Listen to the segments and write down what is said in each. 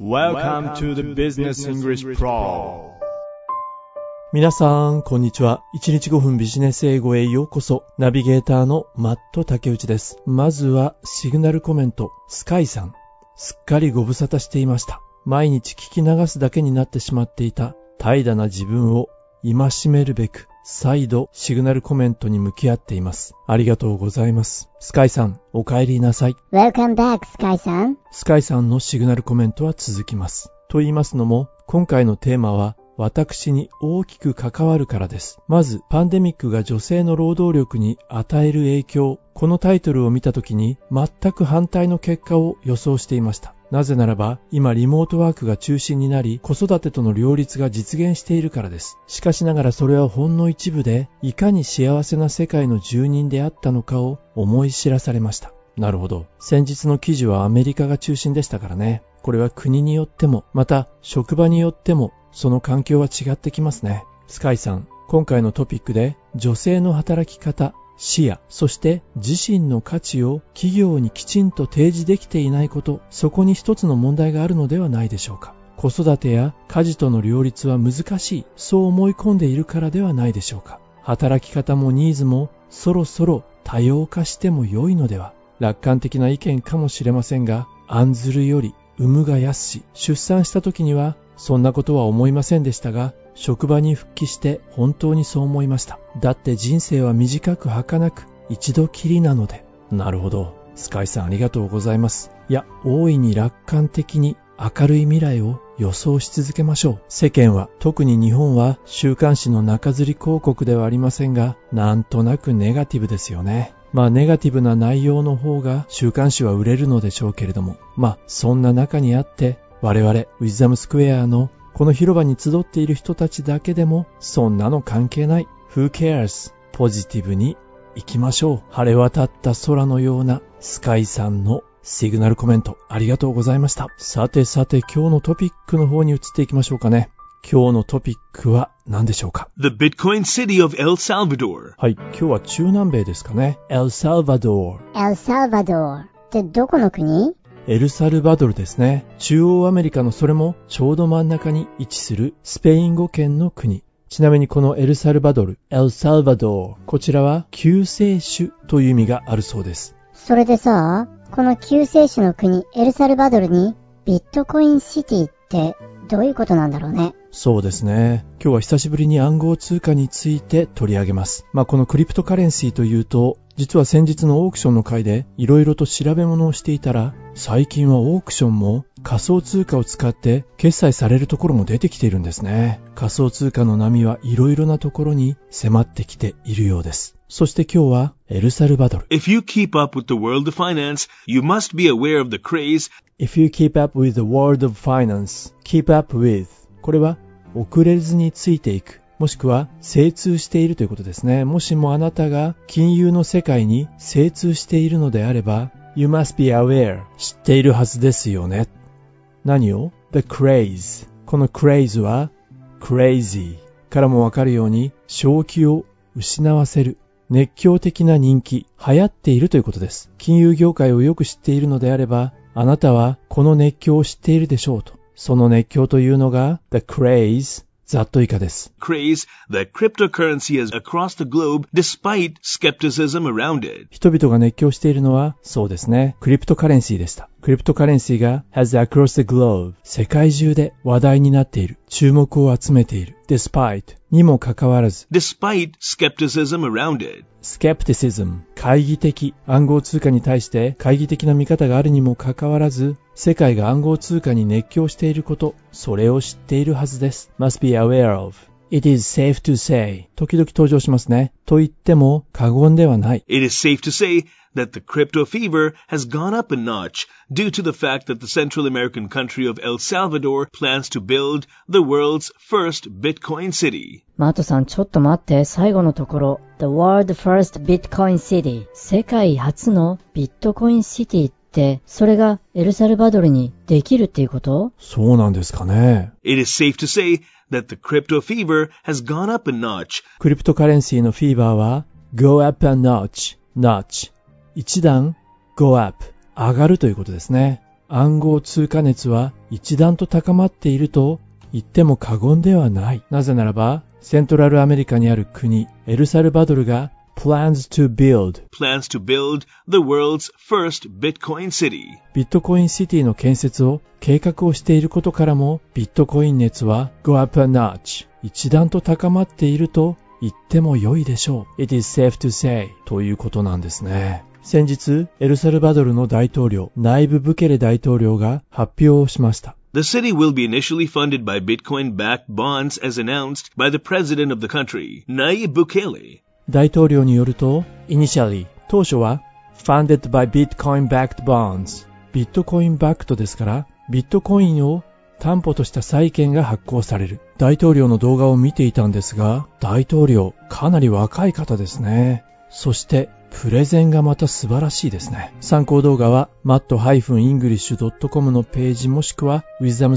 Welcome to the Business English Pro。 皆さん、こんにちは。1日5分ビジネス英語へようこそ。ナビゲーターのマット竹内です。まずはシグナルコメント、スカイさん。すっかりご無沙汰していました。毎日聞き流すだけになってしまっていた怠惰な自分を戒めるべく、再度シグナルコメントに向き合っています。ありがとうございます。スカイさん、お帰りなさい。 Welcome back, スカイさん。 スカイさんのシグナルコメントは続きます。と言いますのも、今回のテーマは私に大きく関わるからです。まず、パンデミックが女性の労働力に与える影響。このタイトルを見たときに全く反対の結果を予想していました。なぜならば、今リモートワークが中心になり、子育てとの両立が実現しているからです。しかしながらそれはほんの一部で、いかに幸せな世界の住人であったのかを思い知らされました。なるほど。先日の記事はアメリカが中心でしたからね。これは国によっても、また職場によっても、その環境は違ってきますね。スカイさん、今回のトピックで女性の働き方、視野、そして自身の価値を企業にきちんと提示できていないこと、そこに一つの問題があるのではないでしょうか。子育てや家事との両立は難しい、そう思い込んでいるからではないでしょうか。働き方もニーズもそろそろ多様化しても良いのでは。楽観的な意見かもしれませんが、案ずるより産むが易し、出産した時にはそんなことは思いませんでしたが、職場に復帰して本当にそう思いました。だって人生は短く儚く一度きりなので。なるほど。スカイさんありがとうございます。いや、大いに楽観的に明るい未来を予想し続けましょう。世間は、特に日本は週刊誌の中吊り広告ではありませんが、なんとなくネガティブですよね。ネガティブな内容の方が週刊誌は売れるのでしょうけれども、そんな中にあって、我々ウィズダムスクエアのこの広場に集っている人たちだけでもそんなの関係ない。Who cares? ポジティブに行きましょう。晴れ渡った空のようなスカイさんのシグナルコメントありがとうございました。さて今日のトピックの方に移っていきましょうかね。今日のトピックは何でしょうか。 The Bitcoin City of El Salvador。 はい、今日は中南米ですかね。エルサルバドー。 エルサルバドーってどこの国？ エルサルバドルですね。中央アメリカのそれもちょうど真ん中に位置するスペイン語圏の国。ちなみにこのエルサルバドル、エルサルバドー、こちらは救世主という意味があるそうです。 それでさ、この救世主の国エルサルバドルにビットコインシティってどういうことなんだろうね。 そうですね。今日は久しぶりに暗号通貨について取り上げます。このクリプトカレンシーというと、実は先日のオークションの回でいろいろと調べ物をしていたら、最近はオークションも仮想通貨を使って決済されるところも出てきているんですね。仮想通貨の波はいろいろなところに迫ってきているようです。そして今日はエルサルバドル。 If you keep up with the world of finance, you must be aware of the craze. If you keep up with the world of finance, keep up with。これは遅れずについていく。もしくは精通しているということですね。もしもあなたが金融の世界に精通しているのであれば、You must be aware。知っているはずですよね。何を？ The craze。この craze は crazy からもわかるように正気を失わせる。熱狂的な人気、流行っているということです。金融業界をよく知っているのであれば、あなたはこの熱狂を知っているでしょうと。その熱狂というのが The craze。ざっと以下です。 Craze that cryptocurrency is across the globe despite skepticism around it. 人々が熱狂しているのは、そうですね、クリプトカレンシーでした。クリプトカレンシーが has across the globe 世界中で話題になっている。注目を集めている。despite にもかかわらず。 Despite skepticism around it. skepticism 懐疑的。暗号通貨に対して懐疑的な見方があるにもかかわらず、世界が暗号通貨に熱狂していること、それを知っているはずです。must be aware of. It is safe to say. 時々登場しますね。と言っても過言ではない。 It is safe to say that the crypto fever has gone up a notch due to the fact that the Central American country of El Salvador plans to build the world's first Bitcoin city. マートさんちょっと待って、最後のところ。The world first Bitcoin city。世界初のビットコインシティって、それがエルサルバドルにできるっていうこと？ そうなんですかね。 It is safe to say that the crypto fever has gone up a notch. クリプトカレンシーのフィーバーは go up a notch。notch。一段 go up。上がるということですね。 暗号通貨熱は一段と高まっていると言っても過言ではない。なぜならば、セントラルアメリカにある国、エルサルバドルがplans to build the world's first Bitcoin city. ビットコインシティの建設を計画をしていることからも、ビットコイン熱は go up a notch 一段と高まっていると言っても良いでしょう。It is safe to say ということなんですね。先日、エルサルバドルの大統領、ナイブ・ブケレ大統領が発表をしました。 The city will be initially funded by Bitcoin-backed bonds as announced by the president of the country, Nayib Bukele. 大統領によると、initially 当初は funded by Bitcoin-backed bonds ビットコインバックトですから、ビットコインを担保とした債券が発行される。大統領の動画を見ていたんですが、大統領かなり若い方ですね。そしてプレゼンがまた素晴らしいですね。参考動画は mat-english.com のページもしくは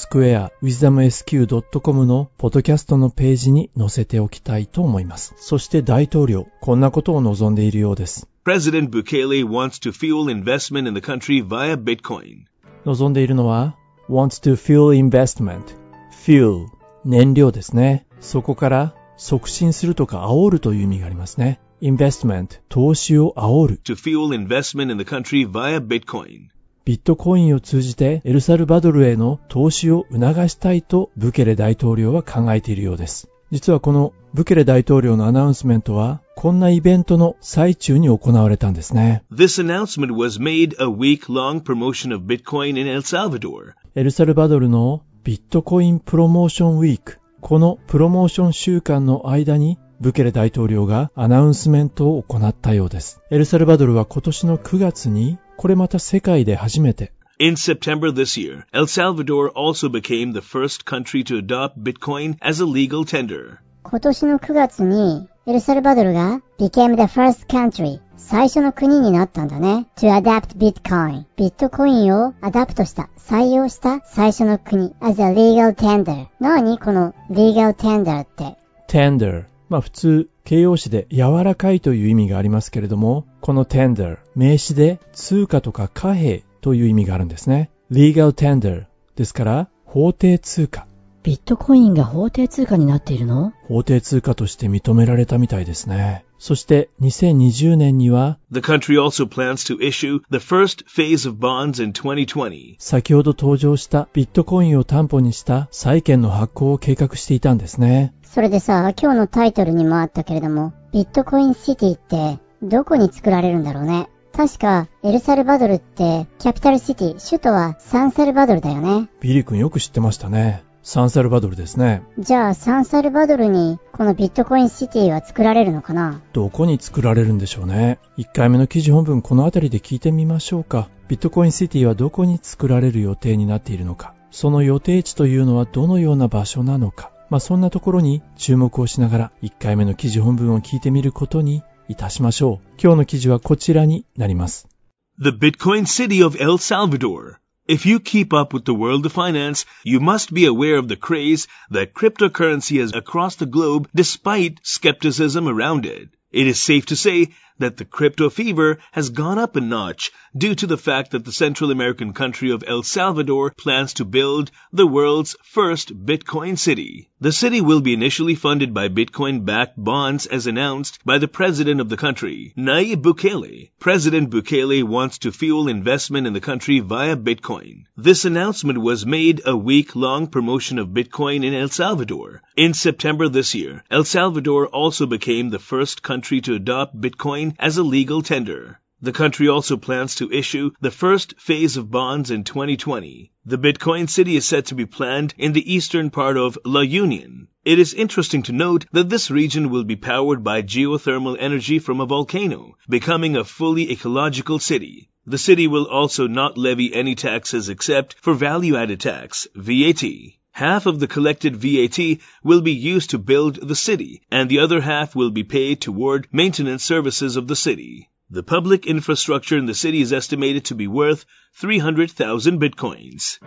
wisdomsquare、wisdomsq.com のポッドキャストのページに載せておきたいと思います。そして大統領、こんなことを望んでいるようです。 President Bukele wants to fuel investment in the country via Bitcoin. 望んでいるのは wants to fuel investment。fuel、燃料ですね。そこから促進するとか煽るという意味がありますね。investment、投資を煽る。 To fuel investment in the country via Bitcoin. ビットコインを通じてエルサルバドルへの投資を促したいとブケレ大統領は考えているようです。実はこのブケレ大統領のアナウンスメントはこんなイベントの最中に行われたんですね。 This announcement was made a week-long promotion of Bitcoin in El Salvador. エルサルバドルのビットコインプロモーションウィーク。このプロモーション週間の間にブケレ大統領がアナウンスメントを行ったようです。エルサルバドルは今年の9月に、これまた世界で初めて、 In September this year, El Salvador also became the first country to adopt Bitcoin as a legal tender. 今年の9月にエルサルバドルが became the first country 最初の国になったんだね。to adapt Bitcoin ビットコインをアダプトした採用した最初の国 as a legal tender 何この legal tender って tender普通形容詞で柔らかいという意味がありますけれども、この tender 名詞で通貨とか貨幣という意味があるんですね。legal tender ですから法定通貨。 ビットコインが法定通貨になっているの？ 法定通貨として認められたみたいですね。そして2020年には The country also plans to issue the first phase of bonds in 2020. 先ほど登場したビットコインを担保にした債券の発行を計画していたんですね。 それでさ、今日のタイトルにもあったけれども、ビットコインシティってどこに作られるんだろうね。確かエルサルバドルってキャピタルシティ、首都はサンサルバドルだよね。 ビリー君よく知ってましたね。サンサルバドルですね。 じゃあサンサルバドルにこのビットコインシティは作られるのかな？ どこに作られるんでしょうね。1回目の記事本文このあたりで聞いてみましょうか。ビットコインシティはどこに作られる予定になっているのか。その予定地というのはどのような場所なのか。そんなところに注目をしながら1回目の記事本文を聞いてみることにいたしましょう。今日の記事はこちらになります。 The Bitcoin city of El Salvador.If you keep up with the world of finance, you must be aware of the craze that cryptocurrency has across the globe despite skepticism around it. It is safe to say that the crypto fever has gone up a notch due to the fact that the Central American country of El Salvador plans to build the world's first Bitcoin city. The city will be initially funded by Bitcoin-backed bonds as announced by the president of the country, Nayib Bukele. President Bukele wants to fuel investment in the country via Bitcoin. This announcement was made a week-long promotion of Bitcoin in El Salvador. In September this year, El Salvador also became the first country to adopt Bitcoin as a legal tender. The country also plans to issue the first phase of bonds in 2020. The Bitcoin city is said to be planned in the eastern part of La Union. It is interesting to note that this region will be powered by geothermal energy from a volcano, becoming a fully ecological city. The city will also not levy any taxes except for value-added tax, VAT. Half of the collected VAT will be used to build the city, and the other half will be paid toward maintenance services of the city.The public infrastructure in the city is estimated to be worth 300,000 bitcoins.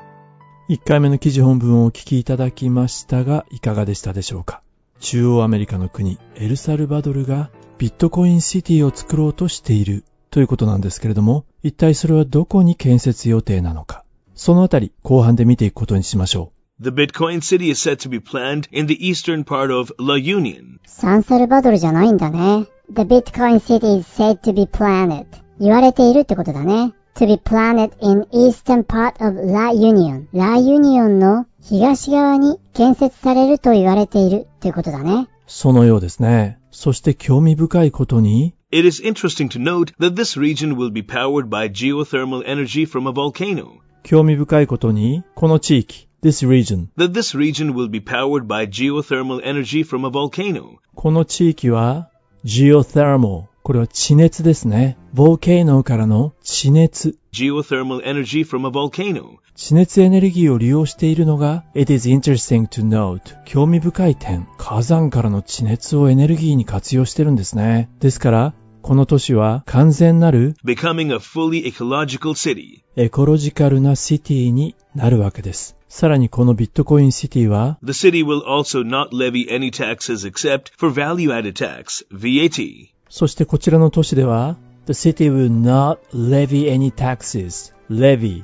1回目の記事本文をお聞きいただきましたが、いかがでしたでしょうか。中央アメリカの国、エルサルバドルがビットコインシティを作ろうとしているということなんですけれども、一体それはどこに建設予定なのか。そのあたり後半で見ていくことにしましょう。The Bitcoin City is said to be planned in the eastern part of La Union. サンサルバドルじゃないんだね。The Bitcoin City is said to be planned. 言われているってことだね。To be planned in eastern part of La Union. La Union の東側に建設されると言われているということだね。 そのようですね。そして興味深いことに、 It is interesting to note that this region will be powered by geothermal energy from a volcano. 興味深いことに、この地域、this region, that this region will be powered by geothermal energy from a volcano. この地域は、geothermal、これは地熱ですね。volcano からの地熱。 Geothermal energy from a volcano. 地熱エネルギーを利用しているのが It is interesting to note 興味深い点、火山からの地熱をエネルギーに活用してるんですね。ですからこの都市は完全なる becoming a fully ecological city. エコロジカルなシティになるわけです。さらにこのビットコインシティは The city will also not levy any taxes except for value-added tax, VAT. そしてこちらの都市では The city will not levy any taxes. levy,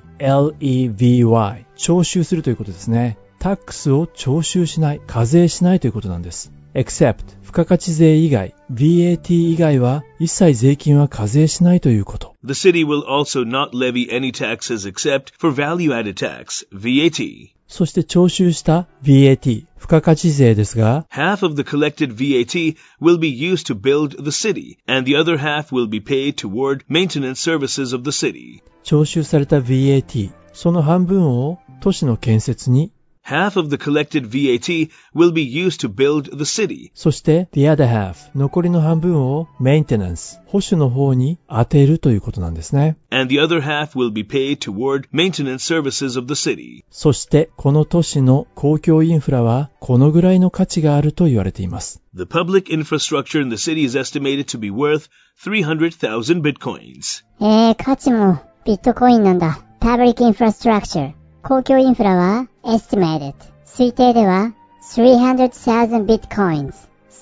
L-E-V-Y 徴収するということですね。タックスを徴収しない、課税しないということなんです。except 付加価値税以外、VAT 以外は一切税金は課税しないということ。 The city will also not levy any taxes except for value-added tax, VAT. そして徴収した VAT、付加価値税ですが、 half of the collected VAT will be used to build the city, and the other half will be paid toward maintenance services of the city. 徴収された VAT、その半分を都市の建設に、 half of the collected VAT will be used to build the city. そして the other half 残りの半分を maintenance 保守の方に当てるということなんですね。 And the other half will be paid toward maintenance services of the city. そしてこの都市の公共インフラはこのぐらいの価値があると言われています。 The public infrastructure in the city is estimated to be worth 300,000 bitcoins. 価値もビットコインなんだ。Public infrastructure公共インフラは estimated 推定では 300,000 bitcoins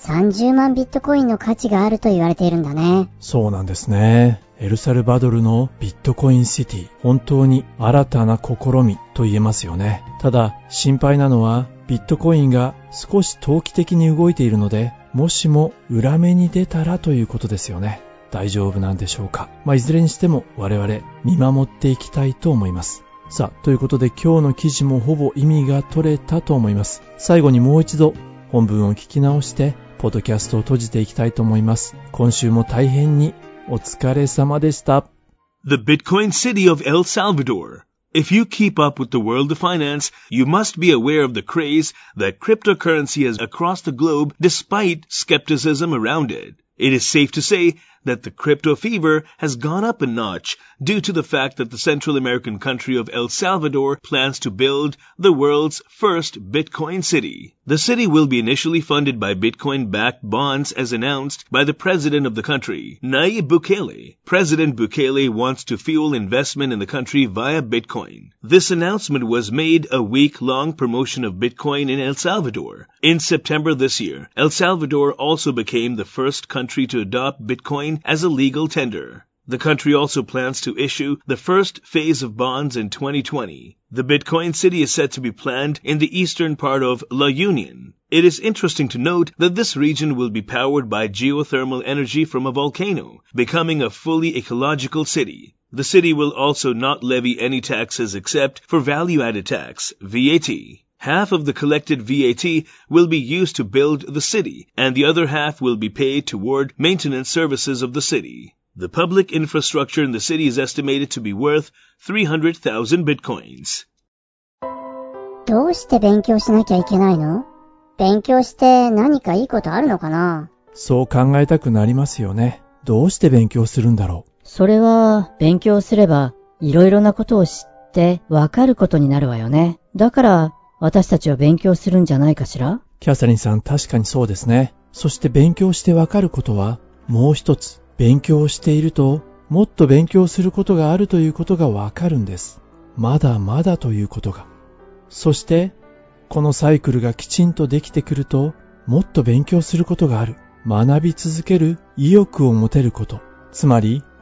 30万ビットコインの価値があると言われているんだね。 そうなんですね。エルサルバドルのビットコインシティ、本当に新たな試みと言えますよね。ただ心配なのはビットコインが少し投機的に動いているので、もしも裏目に出たらということですよね。大丈夫なんでしょうか。いずれにしても我々見守っていきたいと思います。さあ、ということで今日の記事もほぼ意味が取れたと思います。最後にもう一度本文を聞き直してポッドキャストを閉じていきたいと思います。今週も大変にお疲れ様でした。 The Bitcoin City of El Salvador. If you keep up with the world of finance, you must be aware of the craze that cryptocurrency has across the globe despite skepticism around it. It is safe to say that the crypto fever has gone up a notch due to the fact that the Central American country of El Salvador plans to build the world's first Bitcoin city. The city will be initially funded by Bitcoin-backed bonds as announced by the president of the country, Nayib Bukele. President Bukele wants to fuel investment in the country via Bitcoin. This announcement was made a week-long promotion of Bitcoin in El Salvador. In September this year, El Salvador also became the first country to adopt Bitcoin as a legal tender. The country also plans to issue the first phase of bonds in 2020. The Bitcoin city is said to be planned in the eastern part of La Union. It is interesting to note that this region will be powered by geothermal energy from a volcano, becoming a fully ecological city. The city will also not levy any taxes except for value-added tax, VAT. Half of the collected VAT will be used to build the city, and the other half will be paid toward maintenance services of the city. The public infrastructure in the city is estimated to be worth 300,000 bitcoins. どうして勉強しなきゃいけないの？勉強して何かいいことあるのかな？ そう考えたくなりますよね。どうして勉強するんだろう。 それは勉強すればいろいろなことを知ってわかることになるわよね。だから私たちは勉強するんじゃないかしら？ キャサリンさん、確かにそうですね。そして勉強してわかることはもう一つ。勉強をしているともっと勉強することがあるということがわかるんです。まだまだということが。そしてこのサイクルがきちんとできてくるともっと勉強することがある。学び続ける意欲を持てること。つまり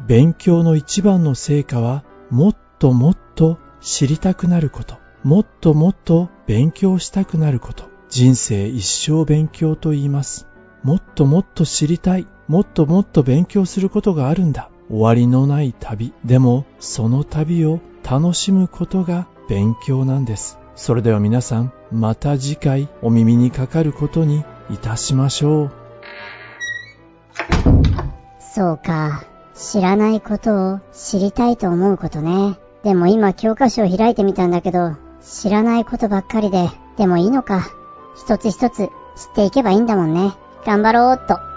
勉強の一番の成果は、もっともっと知りたくなること。もっともっと勉強したくなること。人生一生勉強と言います。もっともっと知りたい。もっともっと勉強することがあるんだ。終わりのない旅。でも、その旅を楽しむことが勉強なんです。それでは皆さん、また次回お耳にかかることにいたしましょう。 そうか。知らないことを知りたいと思うことね。でも今教科書を開いてみたんだけど、知らないことばっかりで、でもいいのか。一つ一つ知っていけばいいんだもんね。頑張ろうっと。